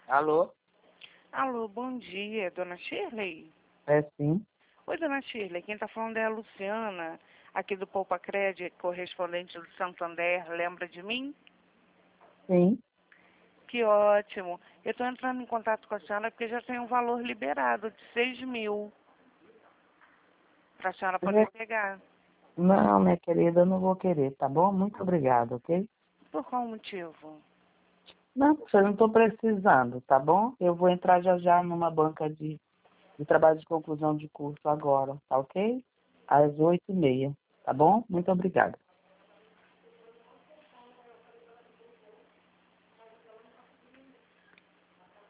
Alô? Alô, bom dia, dona Shirley? É sim? Oi, dona Shirley, quem está falando é a Luciana, aqui do Poupa Cred, correspondente do Santander, lembra de mim? Sim. Que ótimo. Eu estou entrando em contato com a senhora porque já tem um valor liberado de 6.000 para a senhora poder pegar. Não, minha querida, eu não vou querer, tá bom? Muito obrigada, ok? Por qual motivo? Não, eu não estou precisando, tá bom? Eu vou entrar já já numa banca de trabalho de conclusão de curso agora, tá ok? Às 8h30, tá bom? Muito obrigada.